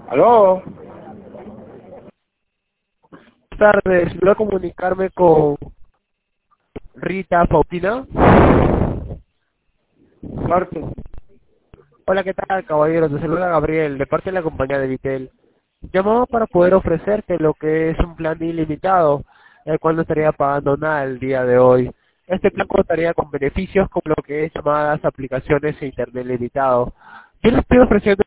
Aló, Buenas tardes, voy a comunicarme con Rita Faustina. parte. Hola, ¿qué tal, caballero? Te saluda Gabriel, de parte de la compañía de Vitel. Llamamos para poder ofrecerte lo que es un plan ilimitado, el cual no estaría pagando nada el día de hoy. Este plan contaría con beneficios como lo que es llamadas, aplicaciones e internet limitado. Yo le estoy ofreciendo